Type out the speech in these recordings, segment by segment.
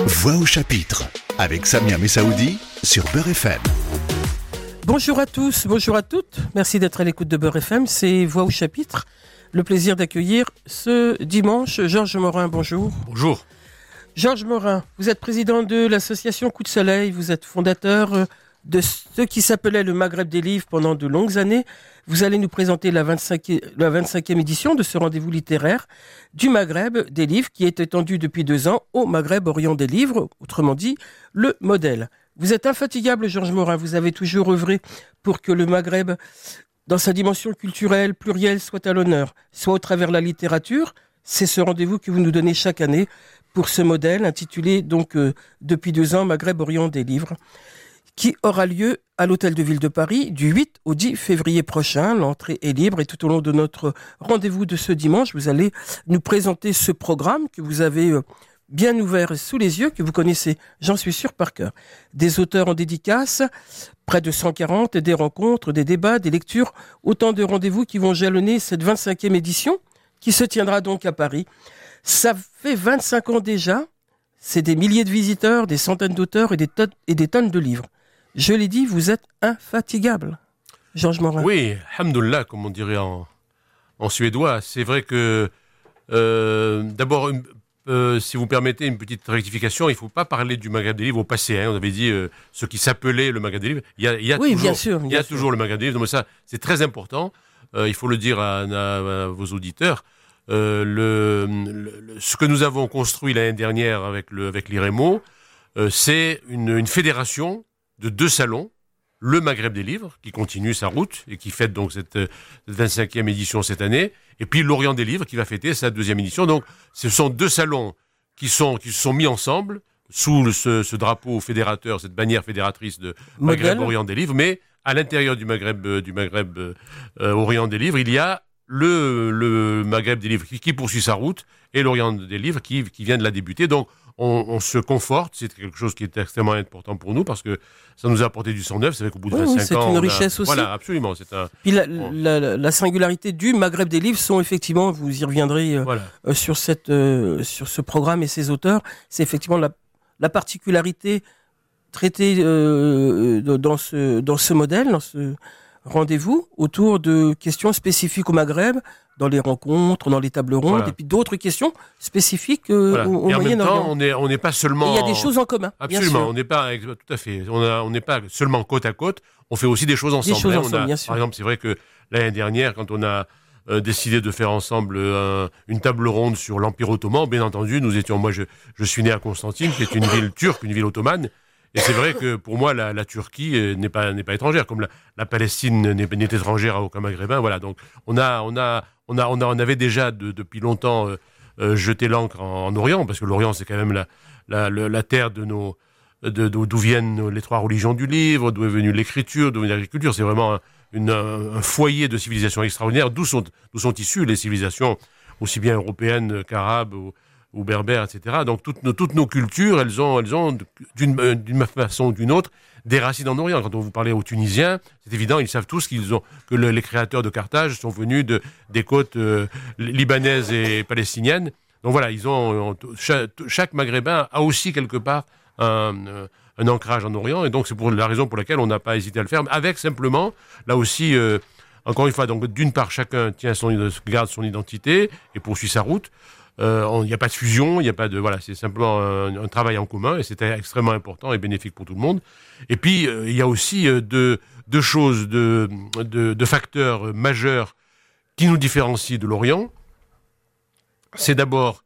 Voix au chapitre avec Samia Messaoudi sur Beurre FM. Bonjour à tous, bonjour à toutes. Merci d'être à l'écoute de Beurre FM. C'est Voix au chapitre. Le plaisir d'accueillir ce dimanche Georges Morin. Bonjour. Bonjour. Georges Morin, vous êtes président de l'association Coup de Soleil. Vous êtes fondateur de ce qui s'appelait le Maghreb des livres pendant de longues années. Vous allez nous présenter la 25e édition de ce rendez-vous littéraire du Maghreb des livres qui est étendu depuis 2 ans au Maghreb Orient des livres, autrement dit, le modèle. Vous êtes infatigable, Georges Morin. Vous avez toujours œuvré pour que le Maghreb, dans sa dimension culturelle, plurielle, soit à l'honneur, soit au travers de la littérature. C'est ce rendez-vous que vous nous donnez chaque année pour ce modèle intitulé donc depuis 2 ans Maghreb Orient des livres, qui aura lieu à l'Hôtel de Ville de Paris du 8 au 10 février prochain. L'entrée est libre et tout au long de notre rendez-vous de ce dimanche, vous allez nous présenter ce programme que vous avez bien ouvert sous les yeux, que vous connaissez, j'en suis sûr, par cœur. Des auteurs en dédicace, près de 140, des rencontres, des débats, des lectures, autant de rendez-vous qui vont jalonner cette 25e édition qui se tiendra donc à Paris. Ça fait 25 ans déjà, c'est des milliers de visiteurs, des centaines d'auteurs et des tonnes de livres. Je l'ai dit, vous êtes infatigable, Georges Morin. Oui, hamdoullah, comme on dirait en suédois. C'est vrai que, d'abord, si vous permettez une petite rectification, il ne faut pas parler du Maghreb des livres au passé. On avait dit ce qui s'appelait le Maghreb des livres. Il y a toujours le Maghreb des livres. Donc ça, c'est très important. Il faut le dire à vos auditeurs. Ce que nous avons construit l'année dernière avec l'IREMO, c'est une fédération de 2 salons, le Maghreb des livres, qui continue sa route et qui fête donc cette 25e édition cette année, et puis l'Orient des livres, qui va fêter sa 2e édition. Donc, ce sont 2 salons qui se sont mis ensemble sous ce drapeau fédérateur, cette bannière fédératrice de Maghreb Orient des livres, mais à l'intérieur du Maghreb Orient des livres, il y a le Maghreb des livres qui poursuit sa route et l'Orient des livres qui vient de la débuter. Donc, on se conforte, c'est quelque chose qui est extrêmement important pour nous parce que ça nous a apporté du sang neuf. C'est vrai qu'au bout de 25 ans... c'est une richesse aussi. Voilà, absolument. Puis la singularité du Maghreb des livres sont effectivement, vous y reviendrez sur ce programme et ses auteurs, c'est effectivement la particularité traitée dans ce modèle, dans ce rendez-vous, autour de questions spécifiques au Maghreb, dans les rencontres, dans les tables rondes, et puis d'autres questions spécifiques au Moyen-Orient. On n'est pas seulement... Et il y a des choses en commun. Absolument, on n'est pas... Tout à fait. On n'est pas seulement côte à côte, on fait aussi des choses ensemble. Bien sûr. Par exemple, c'est vrai que l'année dernière, quand on a décidé de faire ensemble une table ronde sur l'Empire ottoman, bien entendu, moi je suis né à Constantine, qui est une ville turque, une ville ottomane. Et c'est vrai que pour moi, la Turquie n'est pas étrangère, comme la Palestine n'est étrangère à aucun Maghrébin. Voilà, donc on avait déjà depuis longtemps jeté l'ancre en Orient, parce que l'Orient c'est quand même la terre d'où viennent les 3 religions du livre, d'où est venue l'écriture, d'où vient l'agriculture. C'est vraiment un foyer de civilisation extraordinaire, d'où sont issues les civilisations aussi bien européennes qu'arabes ou berbères, etc. Donc toutes nos cultures, elles ont d'une façon ou d'une autre des racines en Orient. Quand on vous parlait aux Tunisiens, c'est évident, ils savent tous que les créateurs de Carthage sont venus des côtes libanaises et palestiniennes. Donc voilà, chaque Maghrébin a aussi quelque part un ancrage en Orient, et donc c'est pour la raison pour laquelle on n'a pas hésité à le faire, avec simplement, là aussi, encore une fois, donc d'une part, chacun garde son identité et poursuit sa route. Il n'y a pas de fusion, c'est simplement un travail en commun, et c'était extrêmement important et bénéfique pour tout le monde. Et puis il y a aussi deux choses, de facteurs majeurs qui nous différencient de l'Orient. C'est d'abord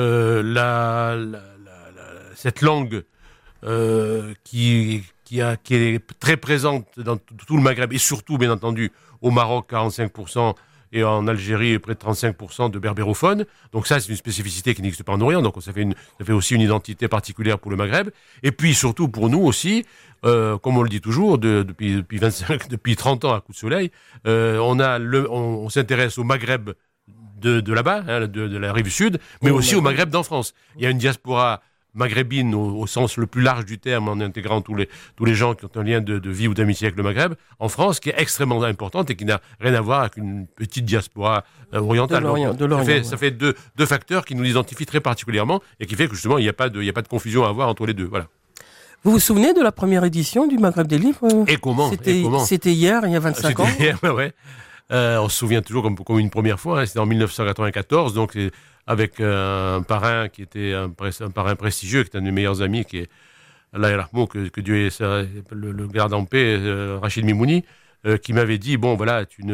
cette langue qui est très présente dans tout le Maghreb et surtout, bien entendu, au Maroc, 45%. Et en Algérie, près de 35% de berbérophones. Donc ça, c'est une spécificité qui n'existe pas en Orient. Donc ça fait aussi une identité particulière pour le Maghreb. Et puis surtout pour nous aussi, comme on le dit toujours, depuis 30 ans à Coup de Soleil, on s'intéresse au Maghreb de là-bas, de la rive sud, mais aussi au Maghreb d'en France. Il y a une diaspora maghrébine au sens le plus large du terme, en intégrant tous les gens qui ont un lien de vie ou d'amitié avec le Maghreb, en France, qui est extrêmement importante et qui n'a rien à voir avec une petite diaspora orientale. Ça fait deux facteurs qui nous identifient très particulièrement et qui fait que justement il n'y a pas de confusion à avoir entre les deux. Voilà. Vous vous souvenez de la première édition du Maghreb des livres? Et comment? C'était hier, il y a 25 ans. Hier, ouais. On se souvient toujours comme une première fois. Hein, c'était en 1994, donc avec un parrain qui était un parrain prestigieux, qui est un de mes meilleurs amis, qui est Allah yarhamou, que Dieu le garde en paix, Rachid Mimouni, qui m'avait dit bon voilà, Coup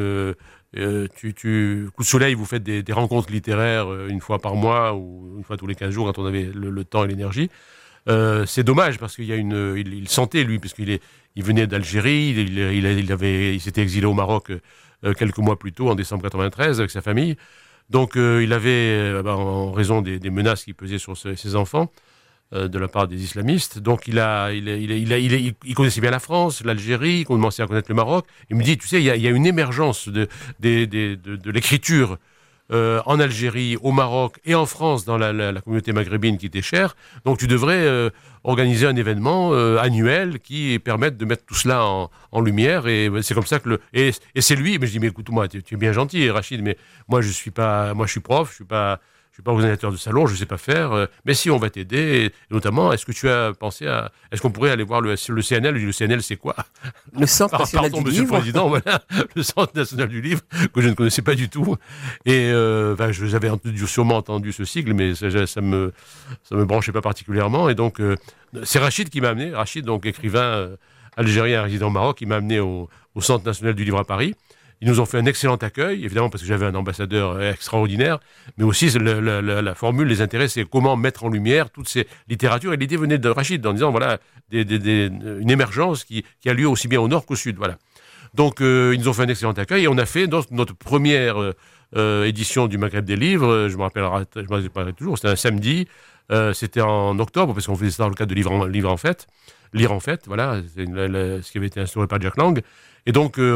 de Soleil, vous faites des rencontres littéraires une fois par mois ou une fois tous les 15 jours quand on avait le temps et l'énergie. C'est dommage parce qu'il y a il sentait lui, parce il venait d'Algérie, il s'était exilé au Maroc quelques mois plus tôt en décembre 93 avec sa famille. Donc il avait, en raison des menaces qui pesaient sur ses enfants de la part des islamistes, donc il connaissait bien la France, l'Algérie, il commençait à connaître le Maroc. Il me dit, tu sais, il y a une émergence de l'écriture en Algérie, au Maroc et en France, dans la communauté maghrébine qui était chère. Donc tu devrais organiser un événement annuel qui permette de mettre tout cela en lumière. Et c'est comme ça que et c'est lui. Mais je dis, mais écoute-moi, tu es bien gentil, Rachid, mais moi je suis prof, je suis pas organisateur de salon, je sais pas faire, mais si, on va t'aider. Et notamment, est-ce que tu as pensé est-ce qu'on pourrait aller voir le CNL? Le CNL, c'est quoi? Le Centre National du Monsieur Livre. le Président, voilà, le Centre National du Livre, que je ne connaissais pas du tout. Et j'avais sûrement entendu ce sigle, mais ça me branchait pas particulièrement. Et donc, c'est Rachid qui m'a amené, Rachid, donc écrivain algérien résident au Maroc, qui m'a amené au Centre National du Livre à Paris. Ils nous ont fait un excellent accueil, évidemment parce que j'avais un ambassadeur extraordinaire, mais aussi la formule, les intérêts, c'est comment mettre en lumière toutes ces littératures. Et l'idée venait de Rachid en disant, voilà, une émergence qui a lieu aussi bien au nord qu'au sud. Voilà. Donc ils nous ont fait un excellent accueil et on a fait notre première édition du Maghreb des livres. Je me rappellerai toujours, c'était un samedi, c'était en octobre, parce qu'on faisait ça dans le cadre de Lire en fait, voilà, c'est ce qui avait été instauré par Jack Lang. Et donc ils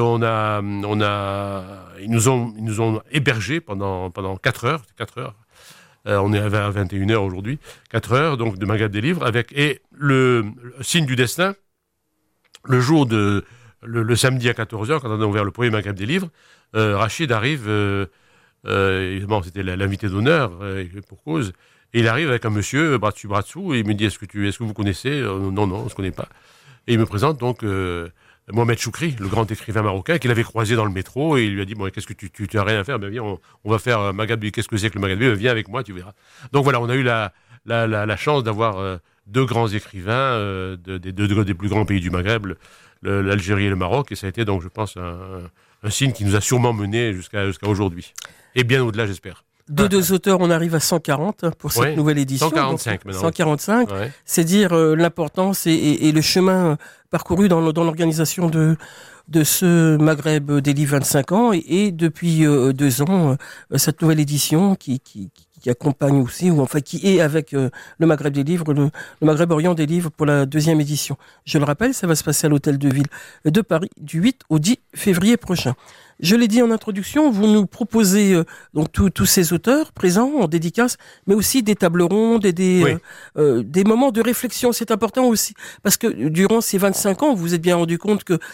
nous ont hébergés pendant 4 heures. On est à 21h aujourd'hui, 4 heures donc de Maghreb des livres, et le signe du destin, le jour le samedi à 14h, quand on a ouvert le premier Maghreb des livres, Rachid arrive, évidemment c'était l'invité d'honneur, pour cause, et il arrive avec un monsieur, bras dessus, bras dessous, et il me dit, est-ce que vous connaissez? Non, on se connaît pas. Et il me présente donc Mohamed Choukri, le grand écrivain marocain, qu'il avait croisé dans le métro, et il lui a dit, bon, qu'est-ce que tu as rien à faire? Ben viens, on va faire Maghreb, qu'est-ce que c'est que le Maghreb? Viens avec moi, tu verras. Donc voilà, on a eu la chance d'avoir deux grands écrivains des plus grands pays du Maghreb, l'Algérie et le Maroc, et ça a été donc, je pense, un signe qui nous a sûrement menés jusqu'à aujourd'hui. Et bien au-delà, j'espère. Deux auteurs, on arrive à 140 pour cette nouvelle édition. 145 maintenant. 145, c'est dire l'importance et le chemin parcouru dans l'organisation de ce Maghreb des livres 25 ans et depuis 2 ans, cette nouvelle édition qui accompagne aussi, ou enfin qui est avec le Maghreb des livres, le Maghreb Orient des livres pour la 2e édition. Je le rappelle, ça va se passer à l'Hôtel de Ville de Paris du 8 au 10 février prochain. Je l'ai dit en introduction, vous nous proposez donc tous ces auteurs présents en dédicace, mais aussi des tables rondes et des moments de réflexion. C'est important aussi parce que durant ces 25 ans, vous vous êtes bien rendu compte que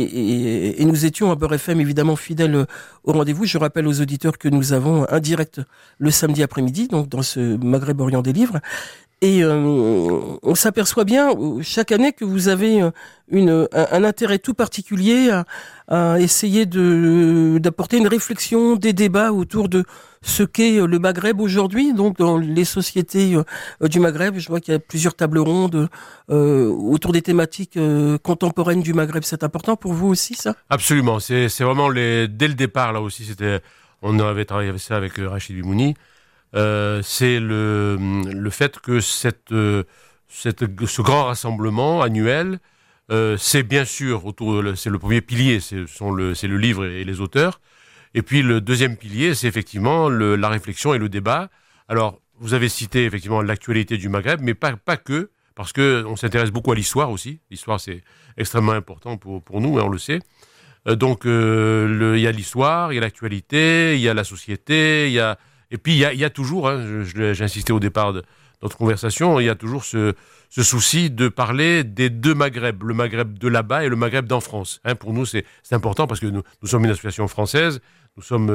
et nous étions à Beurre FM évidemment fidèles au rendez-vous. Je rappelle aux auditeurs que nous avons un direct le samedi après-midi, donc dans ce Maghreb Orient des livres. Et on s'aperçoit bien chaque année que vous avez un intérêt tout particulier à essayer d'apporter une réflexion, des débats autour de ce qu'est le Maghreb aujourd'hui. Donc dans les sociétés du Maghreb, je vois qu'il y a plusieurs tables rondes autour des thématiques contemporaines du Maghreb. C'est important pour vous aussi, ça? Absolument. C'est vraiment dès le départ là aussi. On avait travaillé avec ça avec Rachid Mimouni. C'est le fait que ce grand rassemblement annuel, c'est bien sûr c'est le premier pilier, c'est le livre et les auteurs. Et puis le deuxième pilier, c'est effectivement la réflexion et le débat. Alors, vous avez cité effectivement l'actualité du Maghreb, mais pas que, parce que on s'intéresse beaucoup à l'histoire aussi. L'histoire, c'est extrêmement important pour nous, et on le sait. Donc, il y a l'histoire, il y a l'actualité, il y a la société, et puis il y a toujours, j'ai insisté au départ de notre conversation, il y a toujours ce souci de parler des deux Maghreb, le Maghreb de là-bas et le Maghreb d'en France. Pour nous, c'est important parce que nous sommes une association française, nous sommes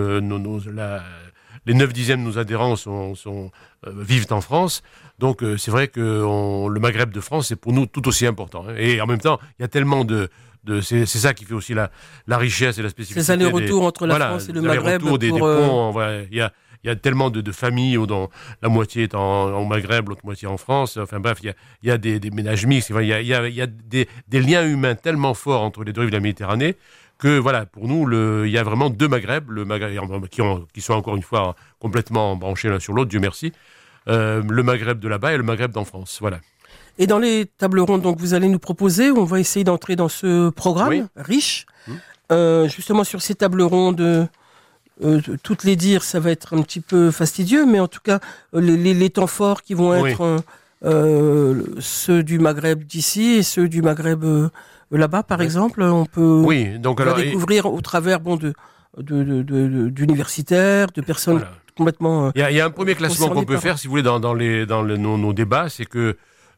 les 9/10 de nos adhérents vivent en France, donc c'est vrai que le Maghreb de France, c'est pour nous tout aussi important. Et en même temps, il y a tellement c'est ça qui fait aussi la richesse et la spécificité. Ces allers-retours entre la France et le Maghreb. Des ponts, il y a tellement de familles dont la moitié est en Maghreb, l'autre moitié en France. Enfin bref, il y a des ménages mixtes. Il y a des liens humains tellement forts entre les deux rives de la Méditerranée que voilà, pour nous, il y a vraiment deux Maghreb, qui sont encore une fois complètement branchés l'un sur l'autre, Dieu merci. Le Maghreb de là-bas et le Maghreb d'en France. Voilà. Et dans les tables rondes, donc vous allez nous proposer, on va essayer d'entrer dans ce programme riche, justement sur ces tables rondes. Toutes les dire, ça va être un petit peu fastidieux, mais en tout cas, les temps forts qui vont être ceux du Maghreb d'ici et ceux du Maghreb là-bas, par exemple, on peut découvrir au travers d'universitaires, de personnes complètement. Il y a un premier classement qu'on peut faire, si vous voulez, dans nos débats, c'est que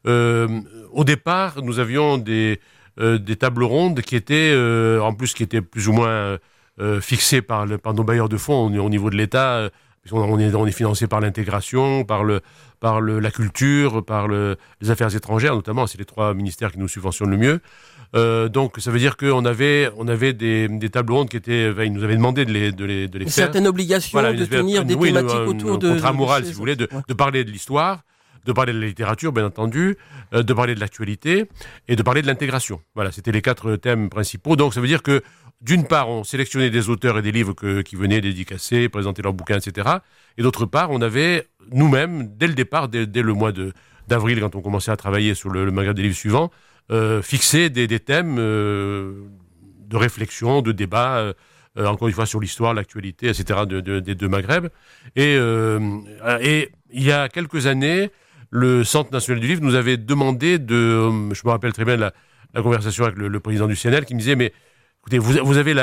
au départ, nous avions des tables rondes qui étaient plus ou moins fixées par nos bailleurs de fonds au niveau de l'État. On est financé par l'intégration, par la culture, par les affaires étrangères, notamment. C'est les 3 ministères qui nous subventionnent le mieux. Donc, ça veut dire qu'on avait des tables rondes qui étaient, ils nous avaient demandé de les faire. Une certaine obligation de tenir des thématiques autour de. Un contrat moral, si vous voulez, de parler de l'histoire, de parler de la littérature, bien entendu, de parler de l'actualité et de parler de l'intégration. Voilà, c'était les 4 thèmes principaux. Donc, ça veut dire que, d'une part, on sélectionnait des auteurs et des livres qui venaient dédicacer, présenter leurs bouquins, etc. Et d'autre part, on avait nous-mêmes, dès le départ, dès le mois d'avril, quand on commençait à travailler sur le Maghreb des livres suivants, fixé des thèmes de réflexion, de débat, encore une fois sur l'histoire, l'actualité, etc. des deux Maghreb. Et il y a quelques années, le Centre national du livre nous avait demandé je me rappelle très bien la conversation avec le président du CNL qui me disait, mais écoutez, vous avez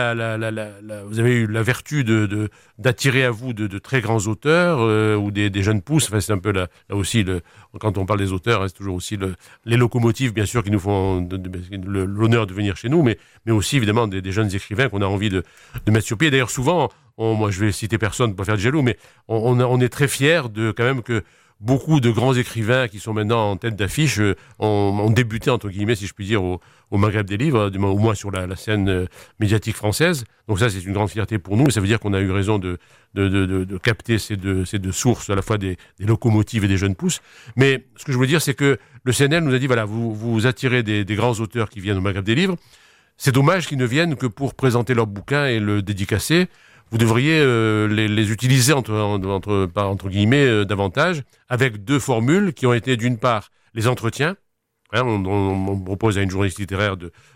eu la vertu d'attirer à vous de très grands auteurs ou des jeunes pousses. Enfin, c'est un peu là aussi quand on parle des auteurs, c'est toujours aussi les locomotives, bien sûr, qui nous font l'honneur de venir chez nous, mais aussi évidemment des jeunes écrivains qu'on a envie de mettre sur pied. D'ailleurs, souvent, moi, je vais citer personne pour pas faire de jaloux, mais on est très fiers quand même que beaucoup de grands écrivains qui sont maintenant en tête d'affiche ont débuté, entre guillemets, si je puis dire, au Maghreb des livres, au moins sur la scène médiatique française. Donc ça, c'est une grande fierté pour nous, et ça veut dire qu'on a eu raison de capter ces deux sources, à la fois des locomotives et des jeunes pousses. Mais ce que je veux dire, c'est que le CNL nous a dit, voilà, vous attirez des grands auteurs qui viennent au Maghreb des livres. C'est dommage qu'ils ne viennent que pour présenter leur bouquin et le dédicacer. Vous devriez les utiliser entre guillemets davantage, avec 2 formules qui ont été d'une part les entretiens. On propose à une journaliste littéraire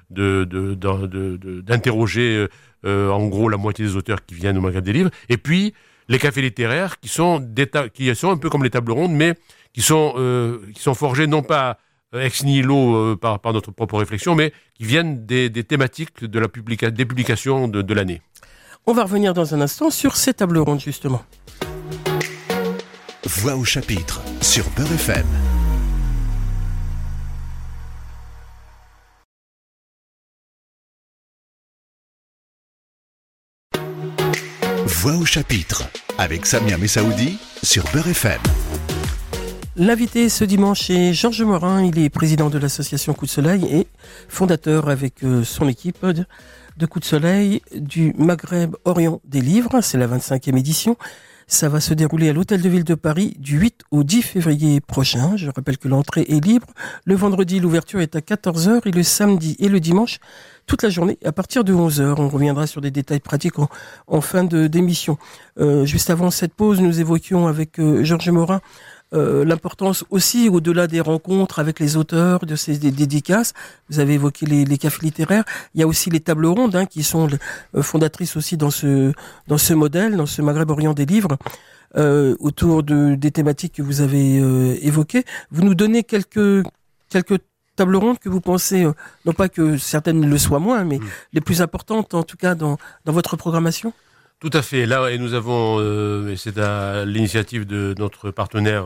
d'interroger en gros la moitié des auteurs qui viennent au Maghreb des livres, et puis les cafés littéraires qui sont un peu comme les tables rondes, mais qui sont forgés non pas ex nihilo par notre propre réflexion, mais qui viennent des thématiques des publications de l'année. On va revenir dans un instant sur ces tables rondes, justement. Voix au chapitre sur Beurre FM. Voix au chapitre avec Samia Messaoudi sur Beurre FM. L'invité ce dimanche est Georges Morin. Il est président de l'association Coup de Soleil et fondateur avec son équipe de Coup de Soleil du Maghreb Orient des livres. C'est la 25e édition. Ça va se dérouler à l'Hôtel de Ville de Paris du 8 au 10 février prochain. Je rappelle que l'entrée est libre. Le vendredi, l'ouverture est à 14h et le samedi et le dimanche, toute la journée à partir de 11h. On reviendra sur des détails pratiques en fin d'émission. Juste avant cette pause, nous évoquions avec Georges Morin l'importance aussi, au-delà des rencontres avec les auteurs, de ces dédicaces. Vous avez évoqué les cafés littéraires. Il y a aussi les tables rondes, qui sont fondatrices aussi dans ce modèle, dans ce Maghreb Orient des livres, autour des thématiques que vous avez évoquées. Vous nous donnez quelques tables rondes que vous pensez, non pas que certaines le soient moins, mais les plus importantes, en tout cas, dans votre programmation? Tout à fait. Là, et nous avons, et c'est à l'initiative de notre partenaire,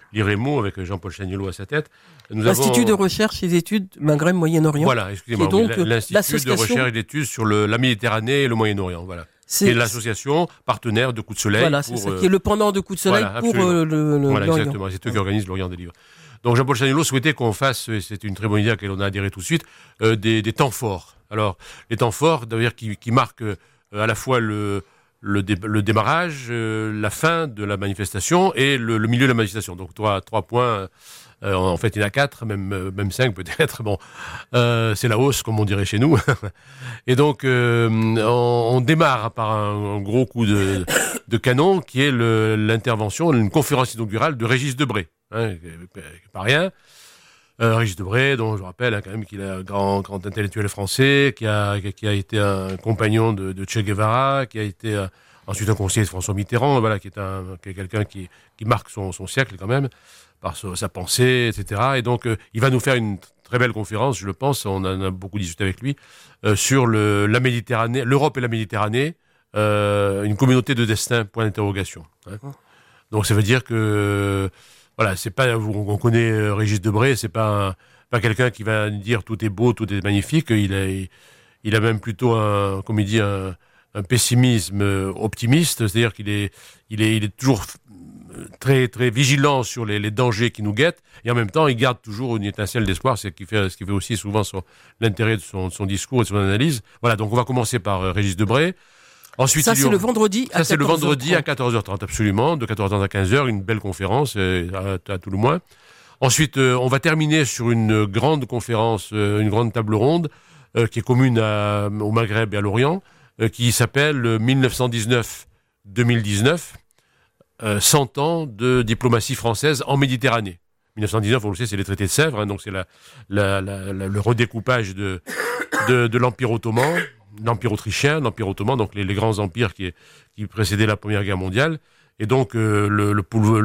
l'IREMO, avec Jean-Paul Chagnolot à sa tête. L'Institut de recherche et d'études Maghreb-Moyen-Orient. Voilà, excusez-moi. Qui est donc l'Institut de recherche et d'études sur la Méditerranée et le Moyen-Orient. Voilà. C'est l'association partenaire de Coup de Soleil. Voilà, c'est ça, qui est le pendant de Coup de Soleil pour l'Orient. Exactement, c'est eux qui organisent l'Orient des livres. Donc Jean-Paul Chagnolot souhaitait qu'on fasse, et c'est une très bonne idée à laquelle on a adhéré tout de suite, des temps forts. Alors, les temps forts, d'ailleurs, qui marquent à la fois le démarrage, la fin de la manifestation et le milieu de la manifestation. Donc trois points. En fait, il y en a 4, même 5 peut-être. Bon, c'est la hausse, comme on dirait chez nous. Et donc, on démarre par un gros coup de canon, qui est l'intervention, une conférence inaugurale de Régis Debray, pas rien. Régis Debray, dont je rappelle quand même qu'il est un grand intellectuel français, qui a été un compagnon de Che Guevara, qui a été ensuite un conseiller de François Mitterrand, voilà, qui est quelqu'un qui marque son siècle quand même, par sa pensée, etc. Et donc, il va nous faire une très belle conférence, je le pense, on en a beaucoup discuté avec lui, sur la Méditerranée, l'Europe et la Méditerranée, une communauté de destin, point d'interrogation. Donc, ça veut dire que, voilà, c'est pas, on connaît Régis Debray, c'est pas quelqu'un qui va dire tout est beau, tout est magnifique, il a même plutôt comme il dit, un pessimisme optimiste, c'est-à-dire qu'il est toujours très très vigilant sur les dangers qui nous guettent, et en même temps il garde toujours une étincelle d'espoir, ce qui fait aussi souvent l'intérêt de son discours et de son analyse. Voilà, donc on va commencer par Régis Debray. Ensuite, c'est le vendredi à 14h30. C'est le vendredi à 14h30, absolument, de 14h30 à 15h, une belle conférence à tout le moins. Ensuite, on va terminer sur une grande conférence, une grande table ronde qui est commune au Maghreb et à l'Orient, qui s'appelle 1919-2019, 100 ans de diplomatie française en Méditerranée. 1919, on le sait, c'est les traités de Sèvres, donc c'est le redécoupage de l'Empire ottoman, l'Empire autrichien, l'Empire ottoman, donc les grands empires qui précédaient la Première Guerre mondiale, et donc le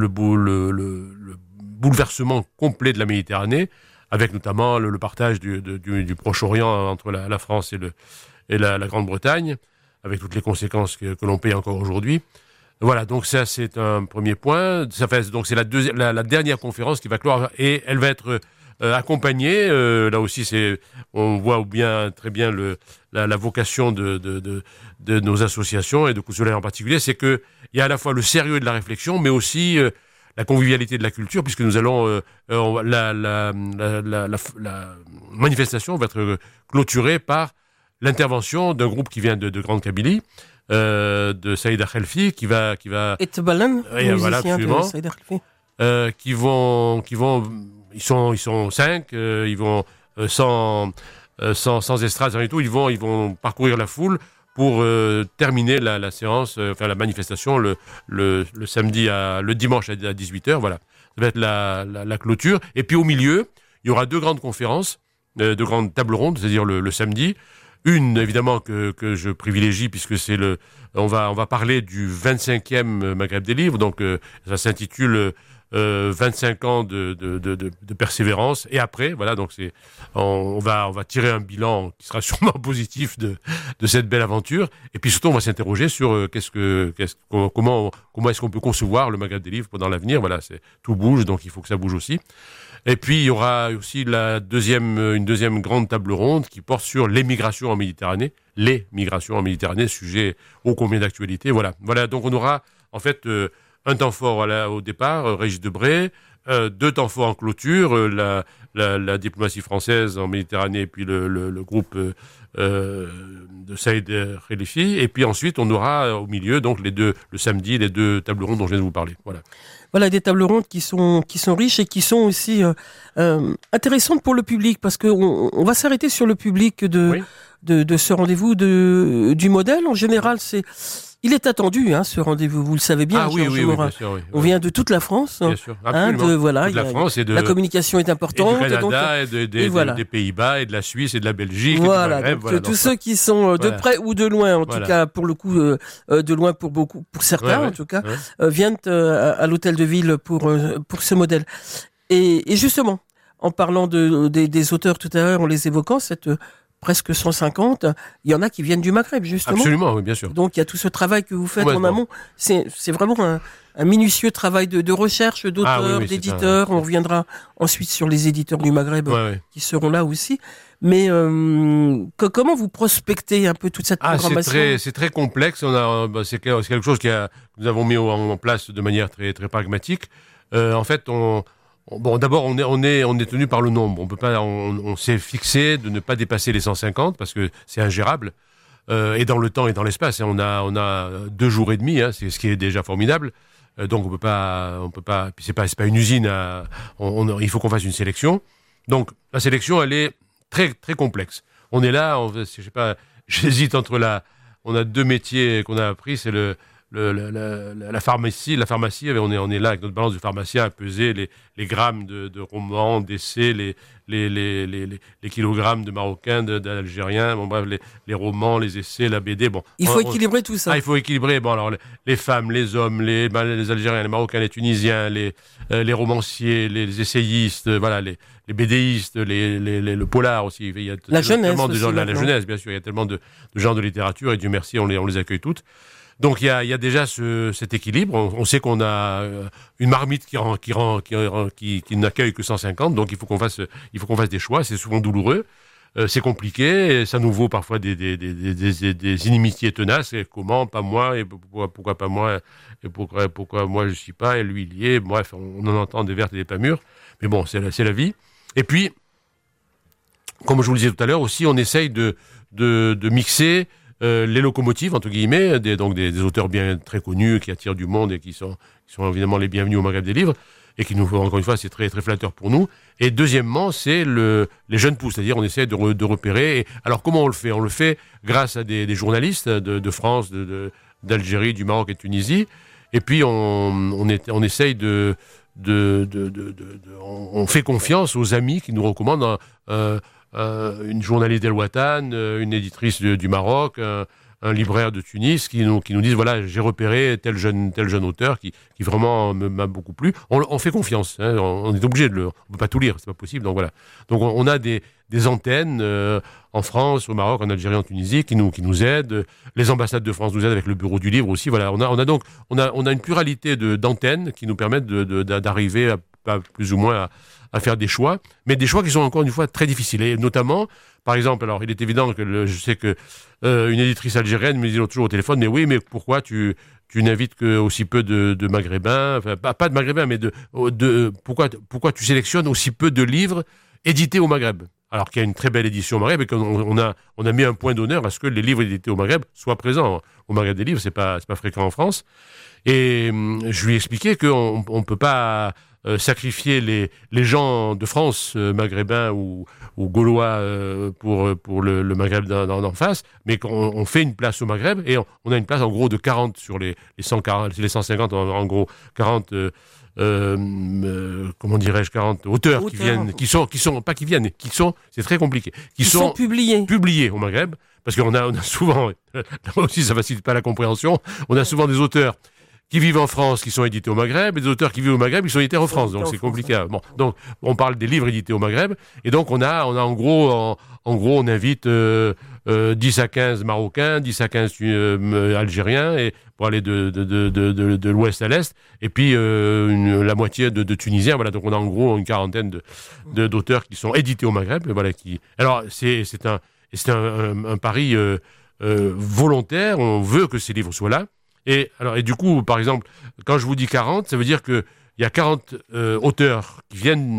bouleversement complet de la Méditerranée, avec notamment le partage du Proche-Orient entre la France et la Grande-Bretagne, avec toutes les conséquences que l'on paye encore aujourd'hui. Voilà, donc ça c'est un premier point. Donc c'est la dernière conférence qui va clore, et elle va être accompagnée. Là aussi, on voit très bien la vocation de nos associations et de Coup de Soleil en particulier, c'est que il y a à la fois le sérieux de la réflexion, mais aussi la convivialité de la culture, puisque nous allons la manifestation va être clôturée par l'intervention d'un groupe qui vient de Grande Kabylie, de Saïda Khelfi, qui va et Tebalen, voilà, absolument, Saïda Khelfi, ils sont 5, ils vont sans estrade, rien du tout, ils vont parcourir la foule pour terminer la séance, la manifestation le samedi le dimanche à 18h, voilà. Ça va être la clôture. Et puis au milieu, il y aura 2 grandes conférences, 2 grandes tables rondes, c'est-à-dire le samedi. Une, évidemment, que je privilégie, puisque on va parler du 25e Maghreb des livres, donc ça s'intitule 25 ans de persévérance, et après, voilà, donc on va tirer un bilan qui sera sûrement positif de cette belle aventure, et puis surtout on va s'interroger sur comment est-ce qu'on peut concevoir le Maghreb des livres pendant l'avenir. Voilà, tout bouge, donc il faut que ça bouge aussi. Et puis, il y aura aussi une deuxième grande table ronde qui porte sur les migrations en Méditerranée. Les migrations en Méditerranée, sujet ô combien d'actualité. Voilà, donc on aura en fait un temps fort au départ, Régis Debray, 2 temps forts en clôture, la diplomatie française en Méditerranée, et puis le groupe de Saïd Khelfi. Et puis ensuite, on aura au milieu, donc le samedi, les 2 tables rondes dont je viens de vous parler. Voilà, des tables rondes qui sont riches et qui sont aussi intéressantes pour le public, parce que on va s'arrêter sur le public de ce rendez-vous du modèle. En général, il est attendu, ce rendez-vous. Vous le savez bien, Georges Morin. Bien sûr, oui. On vient de toute la France. Bien sûr, absolument. La France la communication est importante. Et du Canada, des Pays-Bas, et de la Suisse, et de la Belgique. Voilà, et du Maghreb, tous ceux qui sont de près ou de loin, en tout cas, pour le coup, de loin pour certains, en tout cas, viennent à l'hôtel de ville pour ce modèle. Et justement, en parlant des auteurs tout à l'heure, en les évoquant, cette presque 150, il y en a qui viennent du Maghreb, justement. Absolument, oui, bien sûr. Donc il y a tout ce travail que vous faites en amont. C'est vraiment un minutieux travail de recherche d'auteurs, d'éditeurs. On reviendra ensuite sur les éditeurs du Maghreb qui seront là aussi. Mais comment vous prospectez un peu toute cette programmation ? C'est très complexe. C'est quelque chose que nous avons mis en place de manière très, très pragmatique. En fait, d'abord, on est tenu par le nombre. On s'est fixé de ne pas dépasser les 150 parce que c'est ingérable. Et dans le temps et dans l'espace. On a 2 jours et demi, c'est ce qui est déjà formidable. Donc on peut pas. Puis c'est pas une usine. Il faut qu'on fasse une sélection. Donc la sélection, elle est très très complexe. On est là. Je sais pas. J'hésite entre on a 2 métiers qu'on a appris. C'est la pharmacie. La pharmacie. On est là avec notre balance de pharmacien à peser les grammes de romans, d'essais, les kilogrammes de marocains, d'algériens. Bon bref, les romans, les essais, la BD. Bon. Il faut équilibrer tout ça. Il faut équilibrer. Bon alors les femmes, les hommes, les Algériens, les Marocains, les Tunisiens, les romanciers, les essayistes, voilà, les BDistes, le polar aussi. Il y a la jeunesse tellement de gens, aussi, la jeunesse, bien sûr. Il y a tellement de genres de littérature et Dieu merci, on les accueille toutes. Donc il y a déjà cet équilibre. On sait qu'on a une marmite qui n'accueille que 150. Donc il faut qu'on fasse des choix. C'est souvent douloureux. C'est compliqué. Et ça nous vaut parfois des inimitiés tenaces. Et comment pas moi, et pourquoi pas moi, et pourquoi moi je suis pas, et lui il y est. Bref, on en entend des vertes et des pas mûres. Mais bon, c'est la vie. Et puis, comme je vous le disais tout à l'heure, aussi on essaye de mixer les locomotives, entre guillemets, donc des auteurs bien très connus qui attirent du monde et qui sont évidemment les bienvenus au Maghreb des livres et qui nous, encore une fois, c'est très très flatteur pour nous. Et deuxièmement, c'est les jeunes pousses, c'est-à-dire on essaie de repérer. Et alors comment on le fait ? On le fait grâce à des journalistes de France, d'Algérie, du Maroc et de Tunisie. Et puis on essaye on fait confiance aux amis qui nous recommandent une journaliste d'El Watan, une éditrice du Maroc, un libraire de Tunis qui nous disent voilà, j'ai repéré tel jeune auteur qui vraiment m'a beaucoup plu. On fait confiance, on est obligé on peut pas tout lire, c'est pas possible. Donc voilà. Donc on a des antennes en France, au Maroc, en Algérie, en Tunisie qui nous aident. Les ambassades de France nous aident avec le bureau du livre aussi. Voilà, on a une pluralité d'antennes qui nous permettent d'arriver à plus ou moins à faire des choix, mais des choix qui sont encore une fois très difficiles. Et notamment, par exemple, alors il est évident que je sais que une éditrice algérienne me dit l'autre jour au téléphone, mais pourquoi tu n'invites que aussi peu de Maghrébins, enfin pas de Maghrébins, mais pourquoi tu sélectionnes aussi peu de livres édités au Maghreb, alors qu'il y a une très belle édition au Maghreb et qu'on a mis un point d'honneur à ce que les livres édités au Maghreb soient présents au Maghreb des livres, c'est pas fréquent en France. Et je lui ai expliqué qu'on peut pas sacrifier les gens de France, maghrébins ou gaulois, pour le Maghreb d'en face, mais qu'on fait une place au Maghreb, et on a une place en gros de 40 sur les 140, les 150, en gros 40, comment dirais-je, 40 auteurs qui viennent, c'est très compliqué, qui sont publiés au Maghreb, parce qu'on a souvent, là aussi ça facilite pas la compréhension, on a souvent des auteurs qui vivent en France, qui sont édités au Maghreb, et des auteurs qui vivent au Maghreb, qui sont édités en France. Donc c'est compliqué. Bon, donc on parle des livres édités au Maghreb, et donc on a en gros, on invite 10 à 15 Marocains, 10 à 15 Algériens, et pour aller de l'ouest à l'est, et puis la moitié de Tunisiens. Voilà, donc on a en gros une quarantaine d'auteurs qui sont édités au Maghreb. Voilà, alors c'est un pari volontaire. On veut que ces livres soient là. Et du coup, par exemple, quand je vous dis 40, ça veut dire que il y a 40 auteurs qui viennent,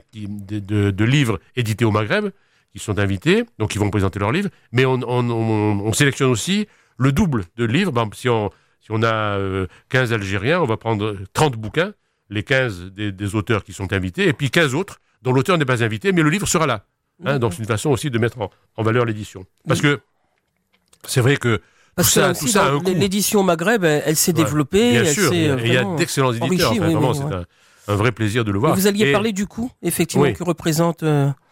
de livres édités au Maghreb, qui sont invités, donc ils vont présenter leurs livres. Mais on sélectionne aussi le double de livres. Par exemple, si on a 15 Algériens, on va prendre 30 bouquins, les 15 des auteurs qui sont invités, et puis 15 autres dont l'auteur n'est pas invité, mais le livre sera là. Donc c'est une façon aussi de mettre en valeur l'édition. Parce que c'est vrai que tout ça a un coût. L'édition Maghreb, elle s'est développée. Bien sûr, et il y a d'excellents éditeurs. C'est un vrai plaisir de le voir. Et vous alliez parler du coût, effectivement, que représente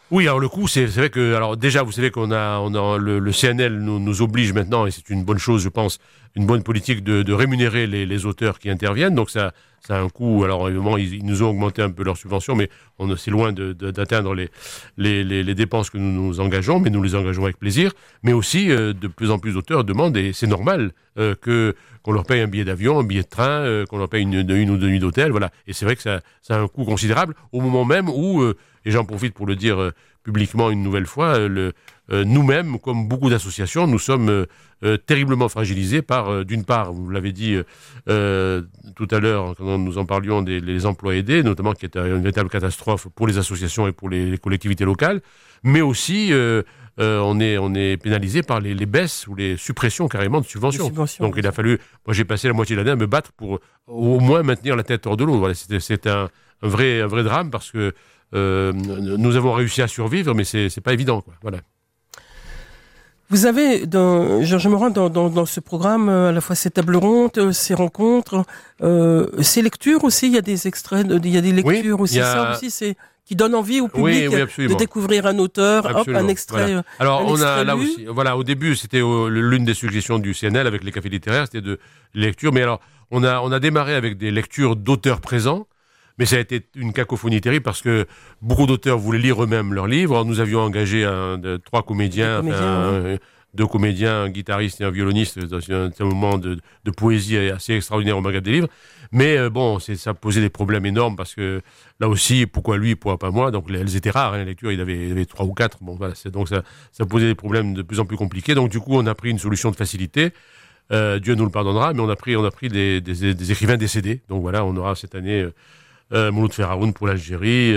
Oui, alors le coût, c'est vrai que, alors déjà, vous savez qu'on a le CNL nous oblige maintenant, et c'est une bonne chose, je pense, une bonne politique de rémunérer les auteurs qui interviennent. Donc ça a un coût. Alors évidemment, ils nous ont augmenté un peu leurs subventions, mais c'est loin d'atteindre les dépenses que nous engageons, mais nous les engageons avec plaisir. Mais aussi, de plus en plus d'auteurs demandent, et c'est normal, qu'on leur paye un billet d'avion, un billet de train, qu'on leur paye une ou deux nuits d'hôtel, voilà. Et c'est vrai que ça a un coût considérable au moment même où, et j'en profite pour le dire publiquement une nouvelle fois, nous-mêmes, comme beaucoup d'associations, nous sommes terriblement fragilisés par, d'une part, vous l'avez dit tout à l'heure, quand nous en parlions les emplois aidés, notamment qui est une véritable catastrophe pour les associations et pour les collectivités locales, mais aussi on est pénalisé par les baisses ou les suppressions carrément de subventions. Donc il a fallu, moi j'ai passé la moitié de l'année à me battre pour au moins maintenir la tête hors de l'eau. Voilà, c'est un vrai drame parce que nous avons réussi à survivre, mais c'est pas évident, quoi. Voilà. Vous avez, Georges Morin, dans ce programme, à la fois ces tables rondes, ces rencontres, ces lectures aussi, il y a des extraits, il y a des lectures aussi, ça aussi, c'est qui donne envie au public de découvrir un auteur, un extrait. Voilà. Alors on a là aussi, voilà, au début c'était l'une des suggestions du CNL avec les cafés littéraires, c'était de lecture, mais alors on a démarré avec des lectures d'auteurs présents. Mais ça a été une cacophonie terrible parce que beaucoup d'auteurs voulaient lire eux-mêmes leurs livres. Alors, nous avions engagé trois comédiens, deux comédiens, un guitariste et un violoniste dans un moment de poésie assez extraordinaire au Maghreb des livres. Mais bon, ça posait des problèmes énormes parce que là aussi, pourquoi lui, pourquoi pas moi? Donc elles étaient rares, hein, les lectures, il y avait 3 ou 4. Bon, voilà, donc ça posait des problèmes de plus en plus compliqués. Donc du coup, on a pris une solution de facilité. Dieu nous le pardonnera, mais on a pris des écrivains décédés. Donc voilà, on aura cette année Mouloud Ferraoun pour l'Algérie.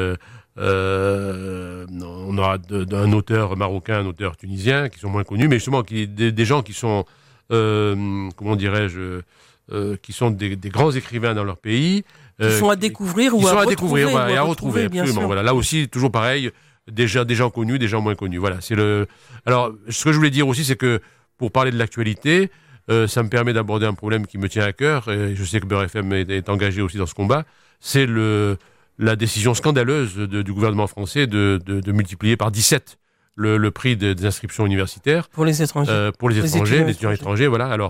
On aura un auteur marocain, un auteur tunisien, qui sont moins connus, mais justement des gens qui sont, comment dirais-je, qui sont des grands écrivains dans leur pays. Qui sont à découvrir ou à découvrir et à retrouver, absolument. Voilà, là aussi, toujours pareil, des gens connus, des gens moins connus. Voilà, Alors, ce que je voulais dire aussi, c'est que pour parler de l'actualité, ça me permet d'aborder un problème qui me tient à cœur, et je sais que Beurre FM est engagé aussi dans ce combat. C'est la décision scandaleuse du gouvernement français de multiplier par 17 le prix des inscriptions universitaires. Pour les étrangers. Les étudiants étrangers, voilà. Alors,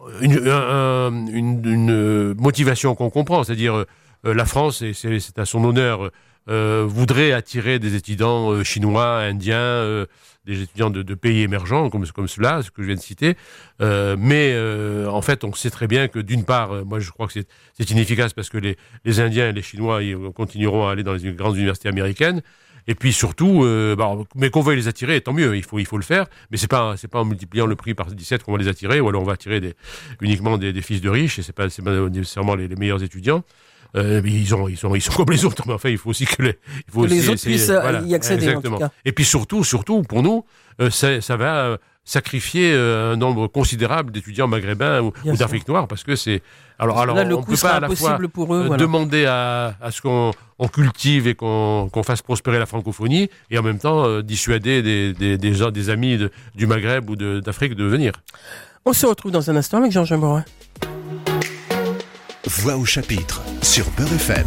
une motivation qu'on comprend, c'est-à-dire la France, et c'est à son honneur, voudrait attirer des étudiants chinois, indiens, des étudiants de pays émergents comme cela, ce que je viens de citer. Mais en fait, on sait très bien que d'une part, moi je crois que c'est inefficace parce que les Indiens et les Chinois ils continueront à aller dans les grandes universités américaines. Et puis surtout, mais qu'on veuille les attirer, tant mieux, il faut le faire. Mais c'est pas en multipliant le prix par 17 qu'on va les attirer, ou alors on va attirer uniquement des fils de riches, et c'est pas nécessairement les meilleurs étudients. Ils sont comme les autres, mais enfin, il faut aussi que les autres puissent y accéder. Exactement. En tout cas. Et puis surtout, pour nous, ça va sacrifier un nombre considérable d'étudiants maghrébins ou d'Afrique noire, parce que c'est alors là, on ne peut pas à la fois pour eux, demander à ce qu'on cultive et qu'on fasse prospérer la francophonie, et en même temps dissuader des amis du Maghreb ou d'Afrique de venir. On se retrouve dans un instant avec Georges Morin. Voix au chapitre sur Beurre FM.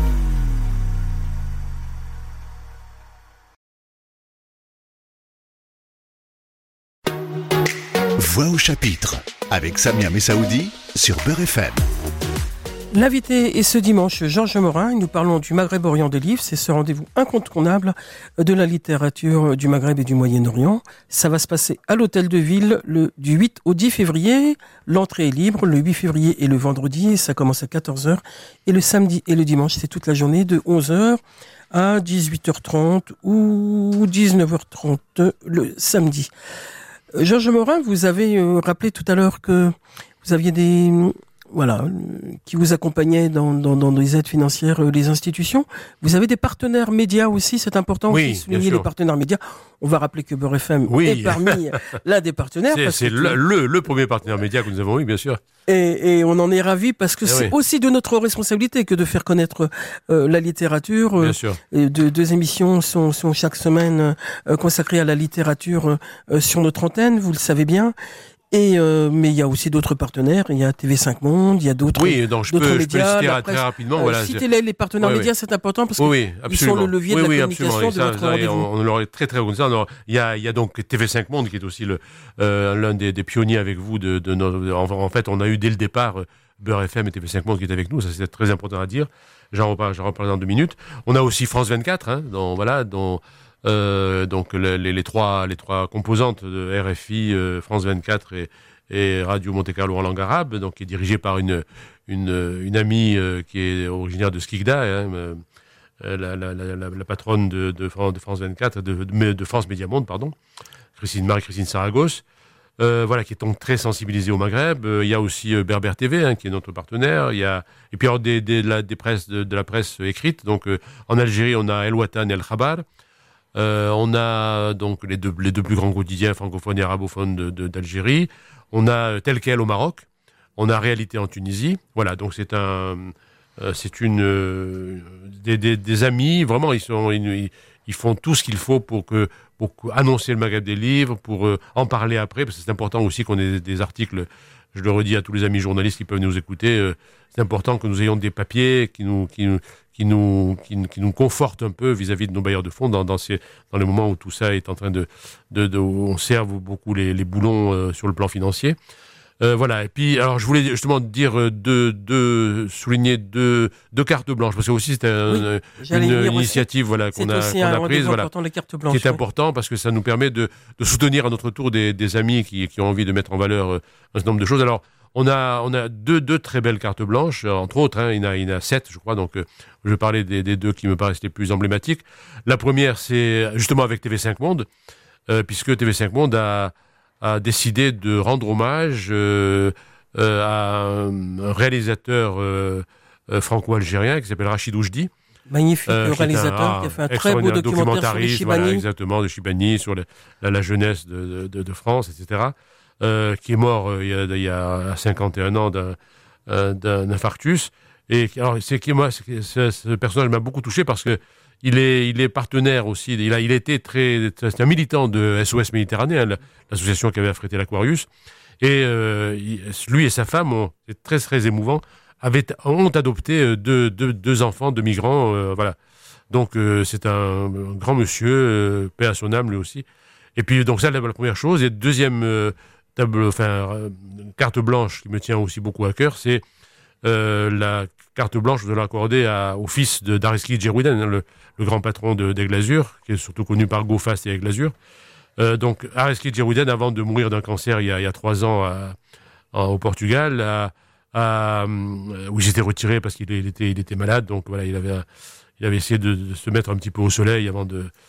Voix au chapitre avec Samia Messaoudi sur Beurre FM. L'invité est ce dimanche Georges Morin. Nous parlons du Maghreb Orient des livres. C'est ce rendez-vous incontournable de la littérature du Maghreb et du Moyen-Orient. Ça va se passer à l'Hôtel de Ville du 8 au 10 février. L'entrée est libre le 8 février et le vendredi. Et ça commence à 14h. Et le samedi et le dimanche, c'est toute la journée de 11h à 18h30 ou 19h30 le samedi. Georges Morin, vous avez rappelé tout à l'heure que vous aviez qui vous accompagnaient dans les aides financières, les institutions. Vous avez des partenaires médias aussi, c'est important aussi de souligner les partenaires médias. On va rappeler que Beurre FM est parmi l'un des partenaires. C'est le premier partenaire média que nous avons eu, bien sûr. Et on en est ravis parce que c'est aussi de notre responsabilité que de faire connaître la littérature. Bien sûr. Deux émissions sont chaque semaine consacrées à la littérature sur notre antenne, vous le savez bien. Mais il y a aussi d'autres partenaires. Il y a TV5 Monde, il y a d'autres Oui, donc je peux le citer très rapidement. Voilà, citer les partenaires médias, c'est important parce qu'ils sont le levier de la communication de votre rendez-vous. On leur est très très reconnaissant. Alors, il y a donc TV5 Monde qui est aussi l'un des pionniers avec vous en fait, on a eu dès le départ Beurre FM et TV5 Monde qui est avec nous. Ça, c'est très important à dire. J'en reparle dans 2 minutes. On a aussi France 24, donc les trois composantes de RFI, France 24 et Radio Monte Carlo en langue arabe, donc qui est dirigée par une amie qui est originaire de Skikda, la patronne de France 24, de France Média Monde, pardon, Marie-Christine Saragosse, qui est donc très sensibilisée au Maghreb. Il y a aussi Berber TV, qui est notre partenaire. Et puis alors de la presse écrite. Donc en Algérie, on a El Watan et El Khabar. On a donc les deux plus grands quotidiens francophones et arabophones d'Algérie. On a Tel Quel au Maroc. On a Réalité en Tunisie. Voilà, donc c'est des amis. Vraiment, ils font tout ce qu'il faut pour annoncer le Maghreb des livres, pour en parler après, parce que c'est important aussi qu'on ait des articles. Je le redis à tous les amis journalistes qui peuvent nous écouter. C'est important que nous ayons des papiers qui nous confortent un peu vis-à-vis de nos bailleurs de fonds dans les moments où tout ça est en train où on serve beaucoup les boulons sur le plan financier. Et puis alors je voulais justement dire souligner deux cartes blanches, parce que aussi c'est une initiative qu'on a prise, qui est important parce que ça nous permet de soutenir à notre tour des amis qui ont envie de mettre en valeur un certain nombre de choses. Alors on a deux très belles cartes blanches, entre autres, il y en a 7, je crois, donc je vais parler des deux qui me paraissent les plus emblématiques. La première, c'est justement avec TV5 Monde, puisque TV5 Monde a décidé de rendre hommage à un réalisateur franco-algérien qui s'appelle Rachid Oujdi. Magnifique réalisateur qui a fait un très beau documentaire sur les Chibani. Voilà, exactement, de Chibani, sur la jeunesse de France, etc. Qui est mort il y a 51 ans d'un infarctus. Et alors, ce personnage m'a beaucoup touché parce que il est partenaire aussi. Il a été c'est un militant de SOS Méditerranée, l'association qui avait affrété l'Aquarius. Et lui et sa femme, c'est très très émouvant, ont adopté deux enfants de migrants. Voilà. Donc c'est un grand monsieur, paix à son âme lui aussi. Et puis donc ça, la première chose. Et deuxième carte blanche qui me tient aussi beaucoup à cœur, c'est la carte blanche de l'accorder au fils d'Aristide Djerouiden, le grand patron des Glazures, qui est surtout connu par GoFast et Glazures. Donc Aristide Djerouiden, avant de mourir d'un cancer il y a 3 ans au Portugal, où il s'était retiré parce qu'il était malade. Donc voilà, il avait essayé de se mettre un petit peu au soleil avant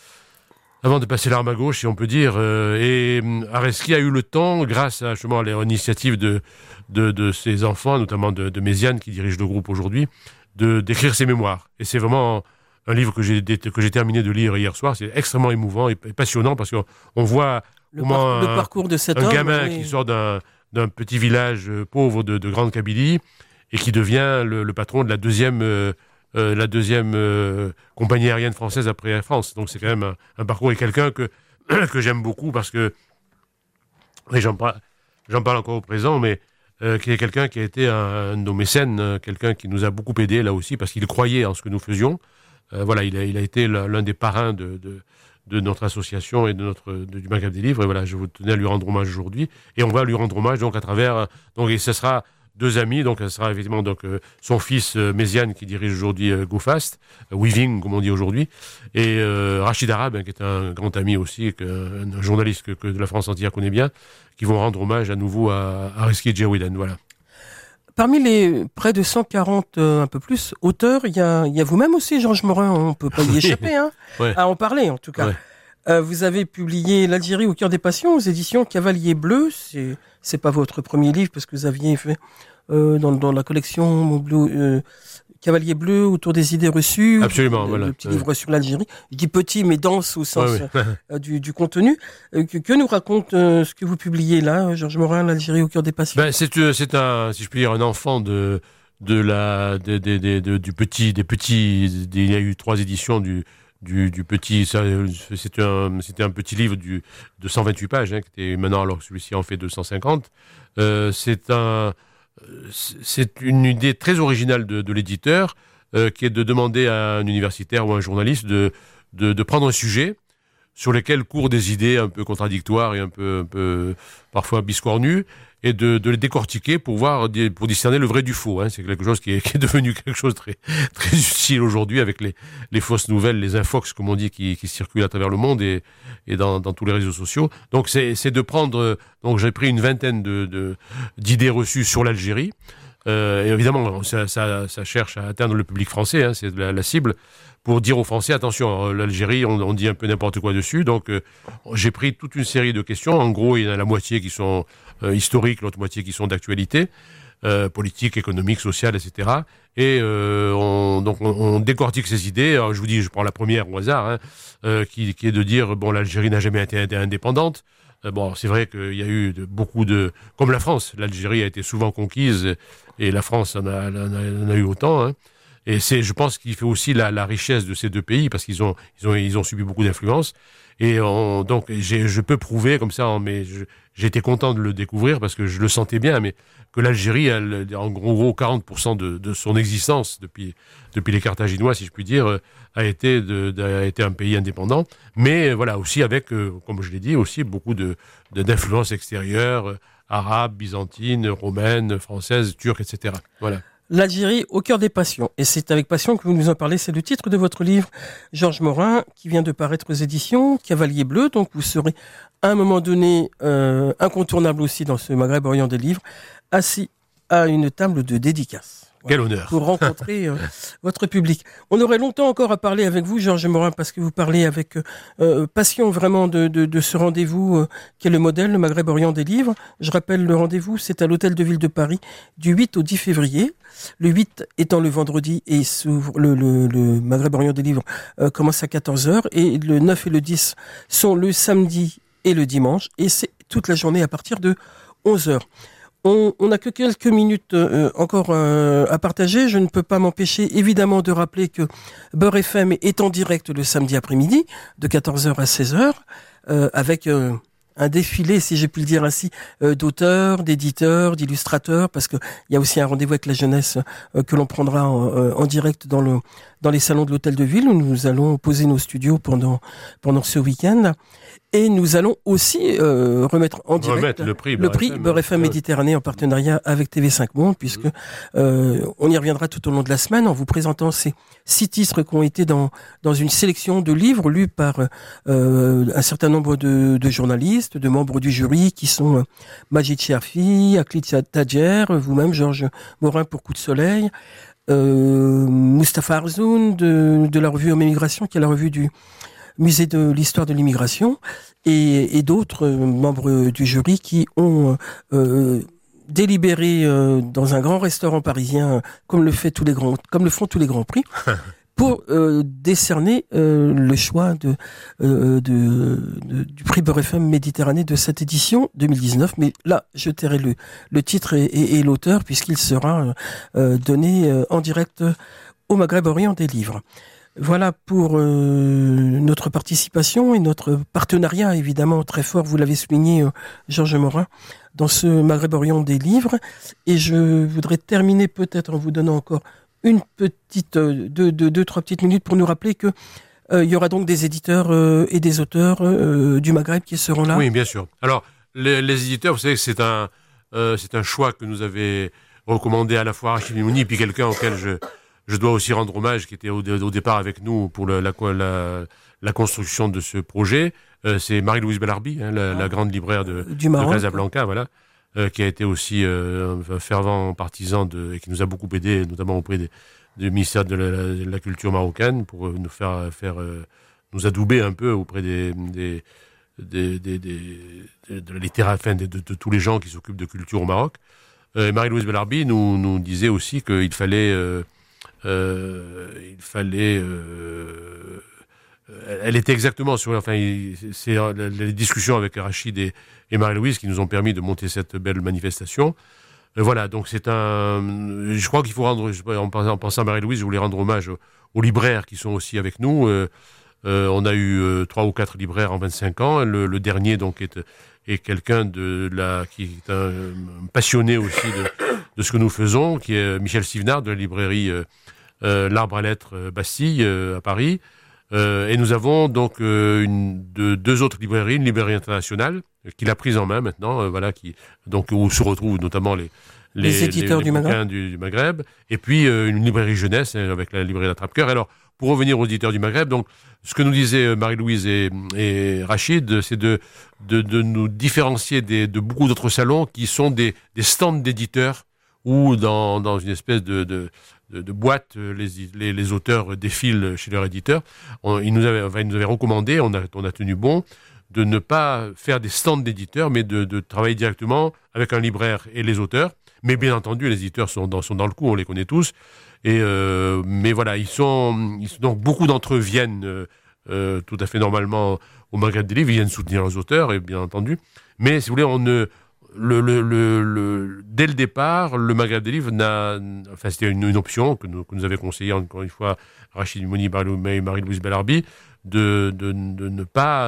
de passer l'arme à gauche, si on peut dire. Et Aristide a eu le temps, grâce à justement à l'initiative de ses enfants, notamment de Méziane, qui dirige le groupe aujourd'hui, d'écrire ses mémoires. Et c'est vraiment un livre que j'ai terminé de lire hier soir. C'est extrêmement émouvant et passionnant parce qu'on voit le parcours de cet homme, gamin qui sort d'un petit village pauvre de Grande Kabylie et qui devient le patron de la deuxième compagnie aérienne française après Air France. Donc c'est quand même un parcours et quelqu'un que j'aime beaucoup parce que, et j'en parle encore au présent, mais qui est quelqu'un qui a été un de nos mécènes, quelqu'un qui nous a beaucoup aidé là aussi parce qu'il croyait en ce que nous faisions. Il a été l'un des parrains de notre association et du Maghreb des livres. Et voilà, je vous tenais à lui rendre hommage aujourd'hui. Et on va lui rendre hommage donc à travers. Et ce sera 2 amis. Donc, ce sera effectivement son fils Méziane qui dirige aujourd'hui GoFast, Weaving comme on dit aujourd'hui, et Rachid Arabe qui est un grand ami aussi, un journaliste que la France entière connaît bien, qui vont rendre hommage à nouveau à Aristide Djerouiden. Voilà. Parmi les près de 140, un peu plus, auteurs, il y a vous-même aussi, Georges Morin, on ne peut pas y échapper, ouais. À en parler en tout cas. Ouais. Vous avez publié L'Algérie au cœur des passions aux éditions Cavalier Bleu. C'est pas votre premier livre parce que vous aviez fait dans la collection Cavalier Bleu autour des idées reçues. Absolument, voilà. Le petit livre sur l'Algérie. Je dis petit mais dense au sens du contenu. Que nous raconte ce que vous publiez là, Georges Morin, L'Algérie au cœur des passions? C'est un, si je puis dire, un enfant des petits. Il y a eu 3 éditions du petit, c'était un petit livre de 128 pages, qui était maintenant, alors que celui-ci en fait 250. C'est une idée très originale de l'éditeur, qui est de demander à un universitaire ou à un journaliste de prendre un sujet sur lesquels courent des idées un peu contradictoires et un peu parfois biscornues, et de les décortiquer pour discerner le vrai du faux. C'est quelque chose qui est devenu quelque chose de très, très utile aujourd'hui avec les fausses nouvelles, les infox, comme on dit, qui circulent à travers le monde et dans tous les réseaux sociaux. Donc c'est de prendre, donc j'ai pris une vingtaine d'idées reçues sur l'Algérie. Et évidemment, ça cherche à atteindre le public français, c'est la cible, pour dire aux Français, attention, l'Algérie, on dit un peu n'importe quoi dessus. Donc, j'ai pris toute une série de questions. En gros, il y en a la moitié qui sont historiques, l'autre moitié qui sont d'actualité, politique, économique, sociale, etc. Et on décortique ces idées. Alors, je vous dis, je prends la première au hasard, qui est de dire, bon, l'Algérie n'a jamais été indépendante. Bon, c'est vrai qu'il y a eu beaucoup comme la France, l'Algérie a été souvent conquise et la France en a eu autant. Et je pense qu'il fait aussi la richesse de ces deux pays, parce qu'ils ont subi beaucoup d'influence. Et donc, je peux prouver comme ça, mais j'ai été content de le découvrir parce que je le sentais bien, mais que l'Algérie, en gros 40% de son existence depuis les Carthaginois, si je puis dire, a été un pays indépendant. Mais voilà, aussi avec, comme je l'ai dit, aussi beaucoup d'influences extérieures, arabes, byzantines, romaines, françaises, turques, etc. Voilà. L'Algérie au cœur des passions. Et c'est avec passion que vous nous en parlez. C'est le titre de votre livre, Georges Morin, qui vient de paraître aux éditions Cavalier Bleu. Donc vous serez à un moment donné incontournable aussi dans ce Maghreb Orient des livres, assis à une table de dédicace. Quel honneur. Pour rencontrer votre public. On aurait longtemps encore à parler avec vous, Georges Morin, parce que vous parlez avec passion vraiment de ce rendez-vous qui est le modèle, le Maghreb Orient des livres. Je rappelle le rendez-vous, c'est à l'Hôtel de Ville de Paris, du 8 au 10 février. Le 8 étant le vendredi et le Maghreb Orient des livres commence à 14h, et le 9 et le 10 sont le samedi et le dimanche, et c'est toute la journée à partir de 11h. On n'a que quelques minutes encore à partager. Je ne peux pas m'empêcher évidemment de rappeler que Beurre FM est en direct le samedi après-midi de 14h à 16h avec un défilé, si j'ai pu le dire ainsi, d'auteurs, d'éditeurs, d'illustrateurs, parce que il y a aussi un rendez-vous avec la jeunesse que l'on prendra en direct dans les salons de l'Hôtel de Ville, où nous allons poser nos studios pendant ce week-end. Et nous allons aussi remettre en direct le prix Beurre FM Méditerranée en partenariat avec TV5 Monde, puisque on y reviendra tout au long de la semaine en vous présentant ces 6 titres qui ont été dans une sélection de livres lus par un certain nombre de journalistes, de membres du jury, qui sont Majid Cherfi, Aklit Tadjer, vous-même Georges Morin pour Coup de Soleil, Mustapha Arzoun de la revue Homme et Migration, qui est la revue du Musée de l'Histoire de l'Immigration, et d'autres membres du jury qui ont délibéré dans un grand restaurant parisien, comme le font tous les grands prix, pour décerner le choix du prix Beurre FM Méditerranée de cette édition 2019. Mais là, je tairai le titre et l'auteur, puisqu'il sera donné en direct au Maghreb Orient des livres. Voilà pour notre participation et notre partenariat, évidemment, très fort, vous l'avez souligné, Georges Morin, dans ce Maghreb Orient des livres. Et je voudrais terminer peut-être en vous donnant encore une petite, deux, trois petites minutes pour nous rappeler que il y aura donc des éditeurs et des auteurs du Maghreb qui seront là. Oui, bien sûr. Alors, les éditeurs, vous savez que c'est un choix que nous avait recommandé à la fois Rachid Mimouni et puis quelqu'un auquel je dois aussi rendre hommage, qui était au départ avec nous pour la construction de ce projet. C'est Marie-Louise Bellarbi, la grande libraire de Casablanca, voilà, qui a été aussi un fervent partisan et qui nous a beaucoup aidé, notamment auprès du ministère de la Culture marocaine, pour nous nous adouber un peu auprès de tous les gens qui s'occupent de culture au Maroc. Marie-Louise Bellarbi nous disait aussi qu'il fallait elle était exactement c'est les discussions avec Rachid et Marie-Louise qui nous ont permis de monter cette belle manifestation. Voilà, donc je crois qu'il faut en pensant à Marie-Louise, je voulais rendre hommage aux libraires qui sont aussi avec nous, On a eu 3 ou 4 libraires en 25 ans. Le dernier donc est quelqu'un qui est un passionné aussi de ce que nous faisons, qui est Michel Sivenard de la librairie L'Arbre à Lettres Bastille à Paris. Et nous avons donc deux autres librairies, une librairie internationale qu'il a prise en main maintenant, où se retrouvent notamment les éditeurs du Maghreb, et puis une librairie jeunesse avec la librairie L'Attrape-Cœur. Alors, pour revenir aux éditeurs du Maghreb, donc ce que nous disaient Marie-Louise et Rachid, c'est de nous différencier de beaucoup d'autres salons qui sont des stands d'éditeurs où dans une espèce de boîte, les auteurs défilent chez leur éditeur. Ils nous avaient recommandé, on a tenu bon, de ne pas faire des stands d'éditeurs, mais de travailler directement avec un libraire et les auteurs. Mais bien entendu, les éditeurs sont dans le coup, on les connaît tous. Mais voilà, donc beaucoup d'entre eux viennent tout à fait normalement au Maghreb des livres, ils viennent soutenir les auteurs, et bien entendu. Mais si vous voulez, dès le départ, le Maghreb des livres c'était une option que nous avait conseillé encore une fois Rachid Mouni, Marie-Louise Bellarbi, de ne pas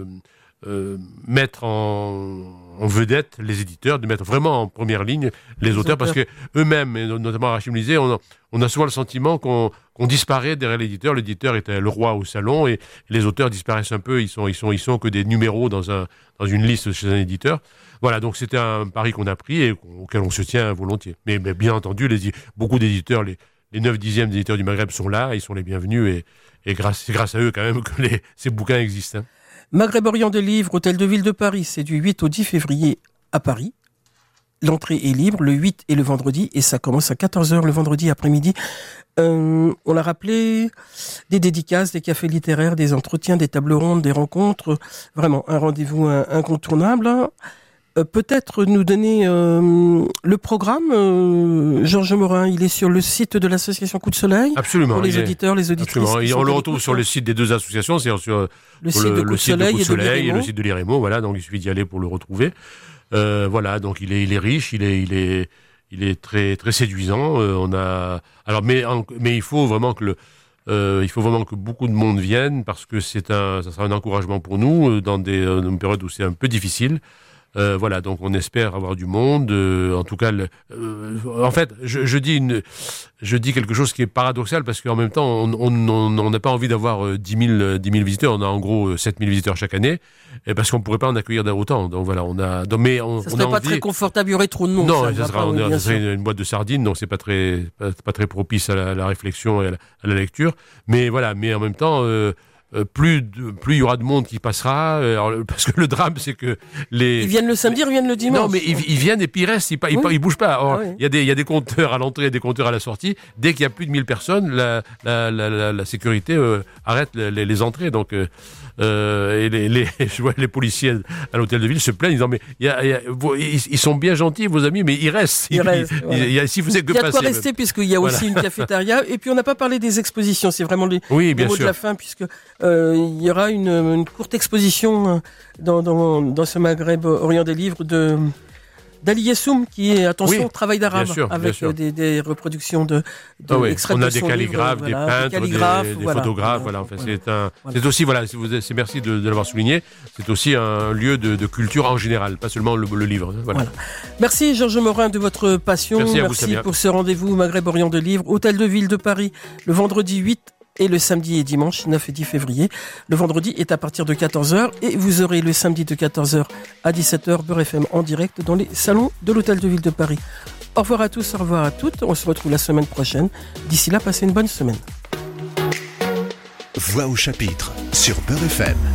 mettre en vedette les éditeurs, de mettre vraiment en première ligne les auteurs, parce que eux-mêmes, et notamment Rachid me disait, on a souvent le sentiment qu'on disparaît derrière l'éditeur. L'éditeur était le roi au salon et les auteurs disparaissent un peu. Ils sont que des numéros dans une liste chez un éditeur. Voilà, donc c'était un pari qu'on a pris et auquel on se tient volontiers. Mais bien entendu, beaucoup d'éditeurs, les 9/10 d'éditeurs du Maghreb sont là, ils sont les bienvenus et c'est grâce à eux quand même que ces bouquins existent. Hein. Maghreb Orient des livres, Hôtel de Ville de Paris, c'est du 8 au 10 février à Paris. L'entrée est libre le 8 et le vendredi, et ça commence à 14h le vendredi après-midi. On l'a rappelé, des dédicaces, des cafés littéraires, des entretiens, des tables rondes, des rencontres. Vraiment, un rendez-vous incontournable. Peut-être nous donner le programme, Georges Morin, il est sur le site de l'association Coup de Soleil. Absolument. Pour les auditeurs, les auditrices. Absolument. On le retrouve sur le site des deux associations, c'est sur le site de Coup de Soleil et le site de l'IREMO. Voilà, donc il suffit d'y aller pour le retrouver. Voilà, donc il est riche, il est très très séduisant. Mais il faut vraiment que beaucoup de monde vienne, parce que ça sera un encouragement pour nous dans une période où c'est un peu difficile. Voilà, donc on espère avoir du monde. En tout cas, en fait, je dis quelque chose qui est paradoxal, parce qu'en même temps, on n'a pas envie d'avoir 10 000 visiteurs. On a en gros 7 000 visiteurs chaque année, et parce qu'on pourrait pas en accueillir autant. Donc voilà, ça serait pas très confortable, il y aurait trop de monde. Non, ça serait une boîte de sardines, donc c'est pas très propice à la réflexion et à la lecture. Mais voilà, mais en même temps. Plus il y aura de monde qui passera, parce que le drame, c'est que ils viennent le samedi, ils viennent le dimanche. Non, mais ils viennent et puis ils restent, ils bougent pas. Alors, il y a des compteurs à l'entrée et des compteurs à la sortie. Dès qu'il y a plus de 1000 personnes, la sécurité arrête les entrées. Donc, je vois les policiers à l'hôtel de ville se plaignent, disant mais ils sont bien gentils, vos amis, mais ils restent. Si vous êtes que passer. Il y a de quoi rester, puisqu'il y a aussi une cafétéria. Et puis on n'a pas parlé des expositions. C'est vraiment les mots de la fin, puisque il y aura une courte exposition dans ce Maghreb Orient des livres d'Ali Yessoum, qui est, attention, travail d'arabe, avec des reproductions extraits de son livre. On a des calligraphes, des peintres, des photographes. Voilà. Enfin, c'est aussi, c'est merci de l'avoir souligné, c'est aussi un lieu de culture en général, pas seulement le livre. Voilà. Merci Georges Morin de votre passion. Merci pour ce rendez-vous Maghreb Orient des livres, Hôtel de Ville de Paris, le vendredi 8 et le samedi et dimanche 9 et 10 février. Le vendredi est à partir de 14h et vous aurez le samedi de 14h à 17h Beurre FM en direct dans les salons de l'Hôtel de Ville de Paris. Au revoir à tous, au revoir à toutes. On se retrouve la semaine prochaine. D'ici là, passez une bonne semaine. Voix au chapitre sur Beurre FM.